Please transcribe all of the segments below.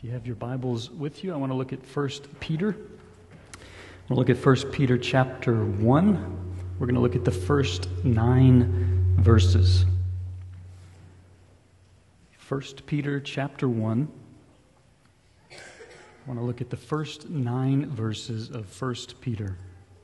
you have your Bibles with you, I want to look at 1 Peter. We'll look at 1 Peter chapter 1. We're going to look at the first 9 verses. 1 Peter chapter 1. I want to look at the first 9 verses of 1 Peter.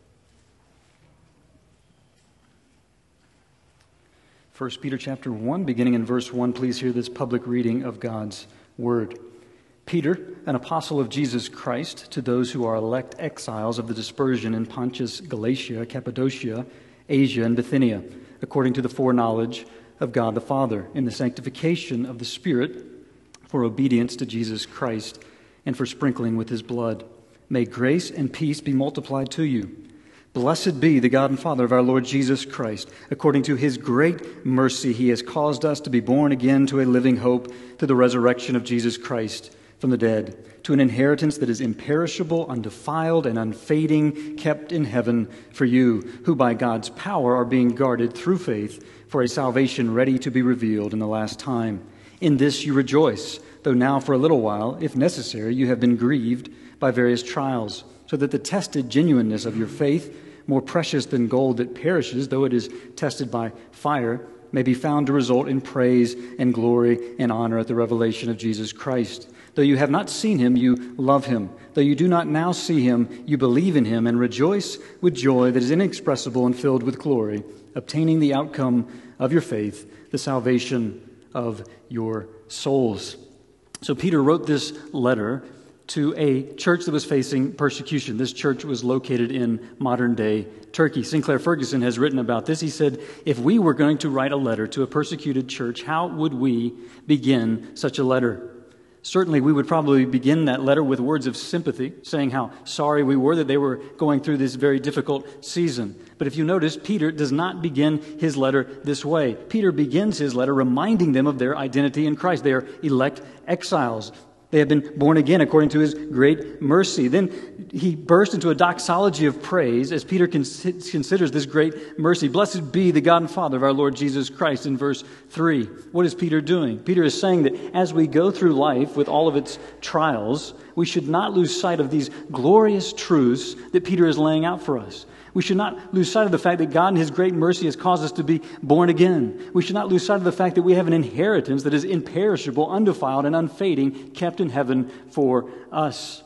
1 Peter chapter 1, beginning in verse 1, please hear this public reading of God's Word. Peter, an apostle of Jesus Christ, to those who are elect exiles of the dispersion in Pontus, Galatia, Cappadocia, Asia, and Bithynia, according to the foreknowledge of God the Father, in the sanctification of the Spirit, for obedience to Jesus Christ, and for sprinkling with His blood. May grace and peace be multiplied to you. Blessed be the God and Father of our Lord Jesus Christ. According to His great mercy, He has caused us to be born again to a living hope through the resurrection of Jesus Christ from the dead, to an inheritance that is imperishable, undefiled, and unfading, kept in heaven for you, who by God's power are being guarded through faith for a salvation ready to be revealed in the last time. In this you rejoice, though now for a little while, if necessary, you have been grieved by various trials, so that the tested genuineness of your faith, more precious than gold that perishes, though it is tested by fire, may be found to result in praise and glory and honor at the revelation of Jesus Christ. Though you have not seen Him, you love Him. Though you do not now see Him, you believe in Him and rejoice with joy that is inexpressible and filled with glory, obtaining the outcome of your faith, the salvation of your souls. So Peter wrote this letter to a church that was facing persecution. This church was located in modern-day Turkey. Sinclair Ferguson has written about this. He said, if we were going to write a letter to a persecuted church, how would we begin such a letter? Certainly, we would probably begin that letter with words of sympathy, saying how sorry we were that they were going through this very difficult season. But if you notice, Peter does not begin his letter this way. Peter begins his letter reminding them of their identity in Christ. They are elect exiles. They have been born again according to His great mercy. Then he burst into a doxology of praise as Peter considers this great mercy. Blessed be the God and Father of our Lord Jesus Christ in verse 3. What is Peter doing? Peter is saying that as we go through life with all of its trials, we should not lose sight of these glorious truths that Peter is laying out for us. We should not lose sight of the fact that God in His great mercy has caused us to be born again. We should not lose sight of the fact that we have an inheritance that is imperishable, undefiled, and unfading, kept in heaven for us.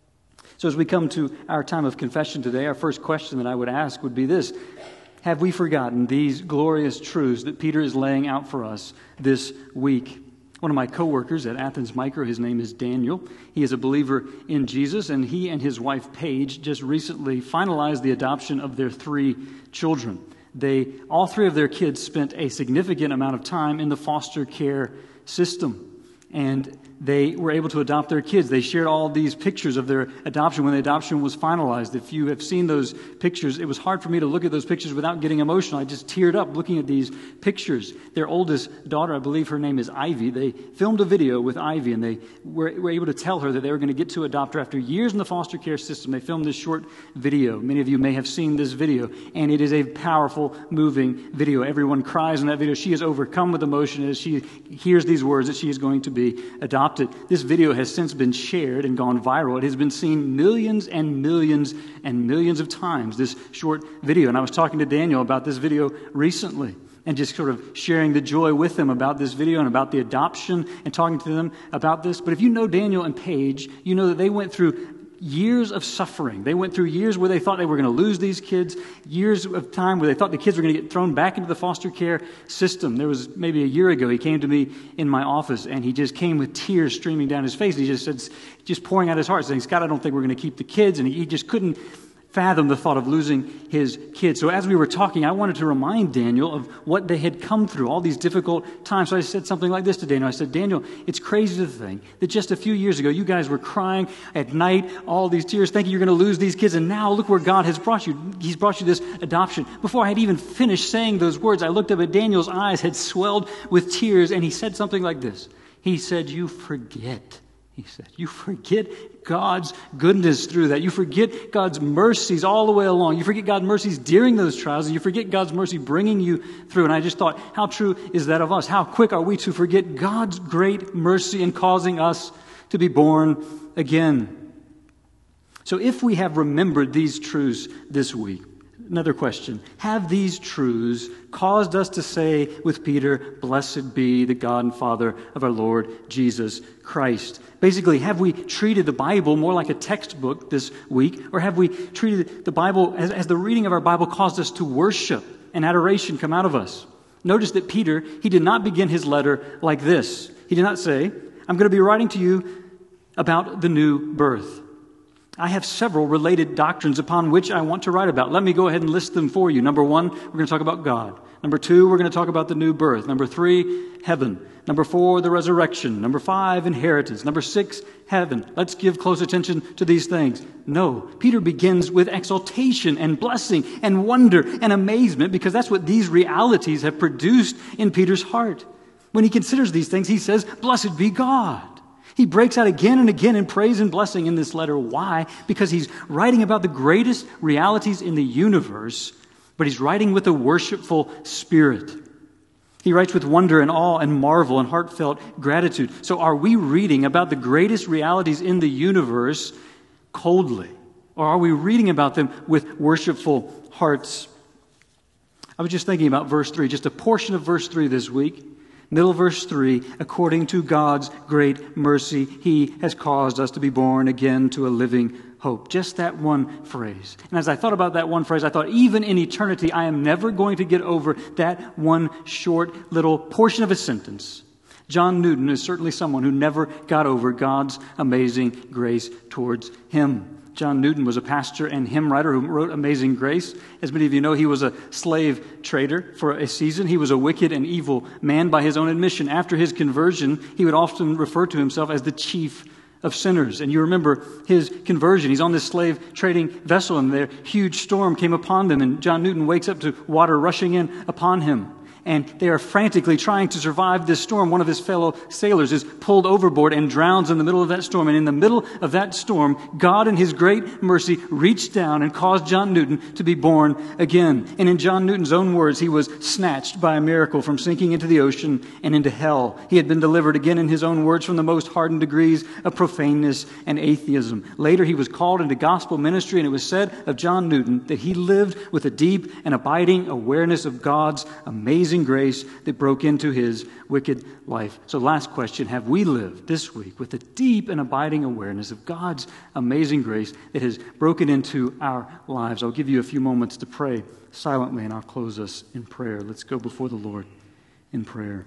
So as we come to our time of confession today, our first question that I would ask would be this: have we forgotten these glorious truths that Peter is laying out for us this week? One of my co-workers at Athens Micro, his name is Daniel. He is a believer in Jesus, and he and his wife Paige just recently finalized the adoption of their 3 children. All 3 of their kids spent a significant amount of time in the foster care system, and they were able to adopt their kids. They shared all these pictures of their adoption when the adoption was finalized. If you have seen those pictures, it was hard for me to look at those pictures without getting emotional. I just teared up looking at these pictures. Their oldest daughter, I believe her name is Ivy, they filmed a video with Ivy, and they were able to tell her that they were going to get to adopt her after years in the foster care system. They filmed this short video. Many of you may have seen this video, and it is a powerful, moving video. Everyone cries in that video. She is overcome with emotion as she hears these words that she is going to be adopted. This video has since been shared and gone viral. It has been seen millions and millions and millions of times, this short video. And I was talking to Daniel about this video recently and just sort of sharing the joy with them about this video and about the adoption and talking to them about this. But if you know Daniel and Paige, you know that they went through years of suffering. They went through years where they thought they were going to lose these kids, years of time where they thought the kids were going to get thrown back into the foster care system. There was maybe a year ago, he came to me in my office, and he just came with tears streaming down his face. And he just said, just pouring out his heart, saying, Scott, I don't think we're going to keep the kids. And he just couldn't fathom the thought of losing his kids. So as we were talking, I wanted to remind Daniel of what they had come through, all these difficult times. So I said something like this to Daniel. I said, Daniel, it's crazy to think that just a few years ago, you guys were crying at night, all these tears, thinking you're going to lose these kids. And now look where God has brought you. He's brought you this adoption. Before I had even finished saying those words, I looked up at Daniel's eyes had swelled with tears, and he said something like this. He said, you forget. He said, you forget God's goodness through that. You forget God's mercies all the way along. You forget God's mercies during those trials, and you forget God's mercy bringing you through. And I just thought, how true is that of us? How quick are we to forget God's great mercy in causing us to be born again. So if we have remembered these truths this week, another question, have these truths caused us to say with Peter, "Blessed be the God and Father of our Lord Jesus Christ"? Basically, have we treated the Bible more like a textbook this week, or have we treated the Bible as the reading of our Bible caused us to worship and adoration come out of us? Notice that Peter, he did not begin his letter like this. He did not say, "I'm going to be writing to you about the new birth. I have several related doctrines upon which I want to write about. Let me go ahead and list them for you. Number 1, we're going to talk about God. Number 2, we're going to talk about the new birth. Number 3, heaven. Number 4, the resurrection. Number 5, inheritance. Number 6, heaven. Let's give close attention to these things." No, Peter begins with exaltation and blessing and wonder and amazement, because that's what these realities have produced in Peter's heart. When he considers these things, he says, "Blessed be God." He breaks out again and again in praise and blessing in this letter. Why? Because he's writing about the greatest realities in the universe, but he's writing with a worshipful spirit. He writes with wonder and awe and marvel and heartfelt gratitude. So are we reading about the greatest realities in the universe coldly? Or are we reading about them with worshipful hearts? I was just thinking about verse 3, just a portion of verse 3 this week. Middle of verse 3, according to God's great mercy, He has caused us to be born again to a living hope. Just that one phrase. And as I thought about that one phrase, I thought, even in eternity, I am never going to get over that one short little portion of a sentence. John Newton is certainly someone who never got over God's amazing grace towards him. John Newton was a pastor and hymn writer who wrote Amazing Grace. As many of you know, he was a slave trader for a season. He was a wicked and evil man by his own admission. After his conversion, he would often refer to himself as the chief of sinners. And you remember his conversion. He's on this slave trading vessel, and their huge storm came upon them, and John Newton wakes up to water rushing in upon him. And they are frantically trying to survive this storm. One of his fellow sailors is pulled overboard and drowns in the middle of that storm. And in the middle of that storm, God in His great mercy reached down and caused John Newton to be born again. And in John Newton's own words, he was snatched by a miracle from sinking into the ocean and into hell. He had been delivered, again in his own words, from the most hardened degrees of profaneness and atheism. Later, he was called into gospel ministry, and it was said of John Newton that he lived with a deep and abiding awareness of God's amazing grace that broke into his wicked life. So last question, have we lived this week with a deep and abiding awareness of God's amazing grace that has broken into our lives? I'll give you a few moments to pray silently, and I'll close us in prayer. Let's go before the Lord in prayer.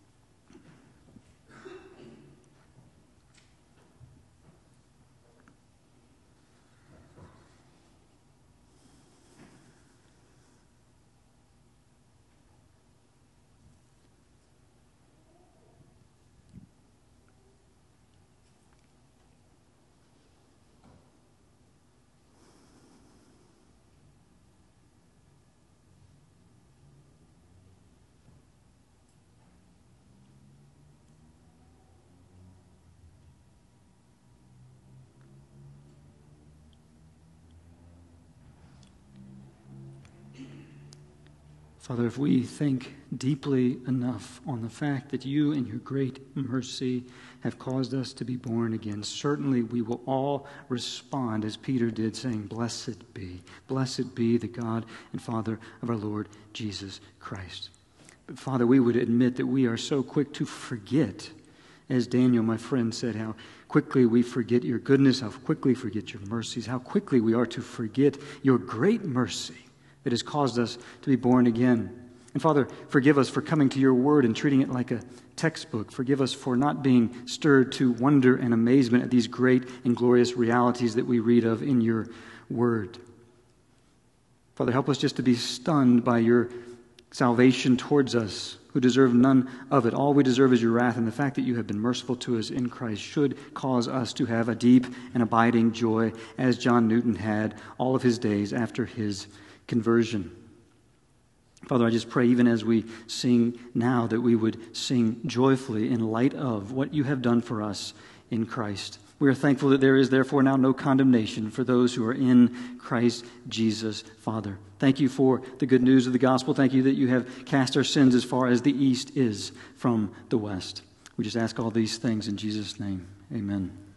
Father, if we think deeply enough on the fact that you in your great mercy have caused us to be born again, certainly we will all respond as Peter did, saying, Blessed be the God and Father of our Lord Jesus Christ. But Father, we would admit that we are so quick to forget, as Daniel, my friend, said, how quickly we forget your goodness, how quickly we forget your mercies, how quickly we are to forget your great mercy that has caused us to be born again. And Father, forgive us for coming to your word and treating it like a textbook. Forgive us for not being stirred to wonder and amazement at these great and glorious realities that we read of in your word. Father, help us just to be stunned by your salvation towards us, who deserve none of it. All we deserve is your wrath, and the fact that you have been merciful to us in Christ should cause us to have a deep and abiding joy, as John Newton had all of his days after his conversion. Father, I just pray, even as we sing now, that we would sing joyfully in light of what you have done for us in Christ. We are thankful that there is therefore now no condemnation for those who are in Christ Jesus, Father. Thank you for the good news of the gospel. Thank you that you have cast our sins as far as the east is from the west. We just ask all these things in Jesus' name. Amen.